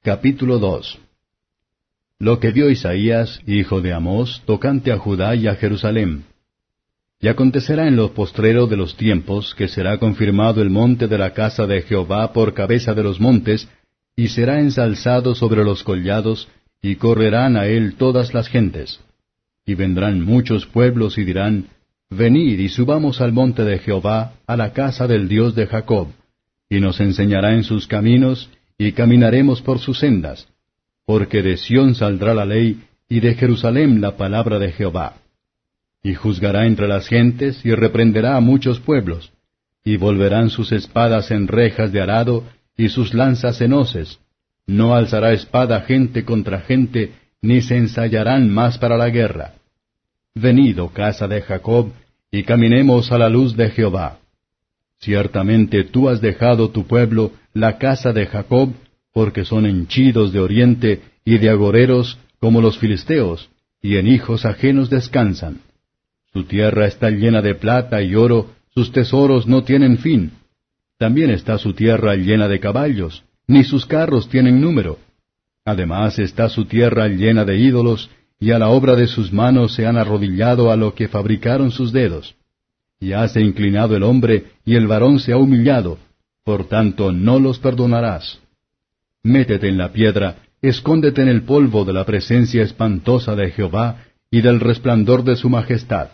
Capítulo 2. Lo que vio Isaías, hijo de Amós, tocante a Judá y a Jerusalem. Y acontecerá en lo postrero de los tiempos, que será confirmado el monte de la casa de Jehová por cabeza de los montes, y será ensalzado sobre los collados, y correrán a él todas las gentes. Y vendrán muchos pueblos y dirán, Venid y subamos al monte de Jehová, a la casa del Dios de Jacob, y nos enseñará en sus caminos, y caminaremos por sus sendas. Porque de Sión saldrá la ley, y de Jerusalem la palabra de Jehová. Y juzgará entre las gentes, y reprenderá a muchos pueblos. Y volverán sus espadas en rejas de arado, y sus lanzas en hoces. No alzará espada gente contra gente, ni se ensayarán más para la guerra. Venid, oh casa de Jacob, y caminemos a la luz de Jehová. Ciertamente tú has dejado tu pueblo, la casa de Jacob, porque son henchidos de oriente y de agoreros como los filisteos, y en hijos ajenos descansan. Su tierra está llena de plata y oro, sus tesoros no tienen fin. También está su tierra llena de caballos, ni sus carros tienen número. Además está su tierra llena de ídolos, y a la obra de sus manos se han arrodillado a lo que fabricaron sus dedos. Y hase inclinado el hombre, y el varón se ha humillado, por tanto no los perdonarás. Métete en la piedra, escóndete en el polvo de la presencia espantosa de Jehová, y del resplandor de su majestad.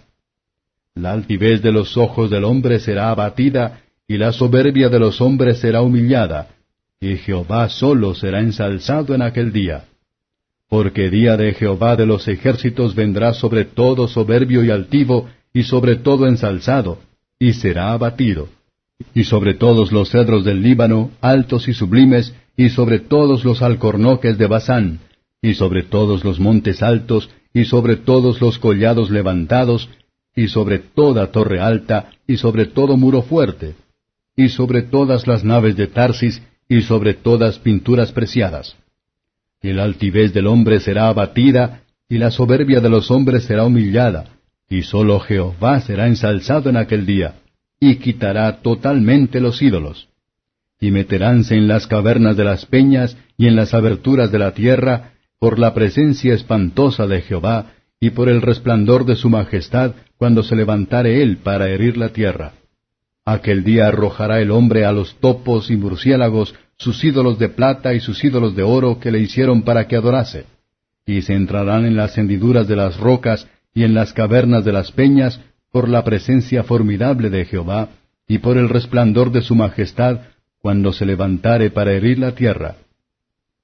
La altivez de los ojos del hombre será abatida, y la soberbia de los hombres será humillada, y Jehová solo será ensalzado en aquel día. Porque día de Jehová de los ejércitos vendrá sobre todo soberbio y altivo, y sobre todo ensalzado, y será abatido. Y sobre todos los cedros del Líbano, altos y sublimes, y sobre todos los alcornoques de Basán, y sobre todos los montes altos, y sobre todos los collados levantados, y sobre toda torre alta, y sobre todo muro fuerte, y sobre todas las naves de Tarsis, y sobre todas pinturas preciadas. Y la altivez del hombre será abatida, y la soberbia de los hombres será humillada, y sólo Jehová será ensalzado en aquel día, y quitará totalmente los ídolos. Y meteránse en las cavernas de las peñas, y en las aberturas de la tierra, por la presencia espantosa de Jehová, y por el resplandor de su majestad, cuando se levantare él para herir la tierra. Aquel día arrojará el hombre a los topos y murciélagos sus ídolos de plata y sus ídolos de oro que le hicieron para que adorase. Y se entrarán en las hendiduras de las rocas y en las cavernas de las peñas por la presencia formidable de Jehová y por el resplandor de su majestad cuando se levantare para herir la tierra.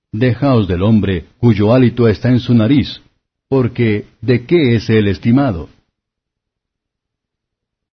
Dejaos del hombre cuyo hálito está en su nariz, porque ¿de qué es él estimado?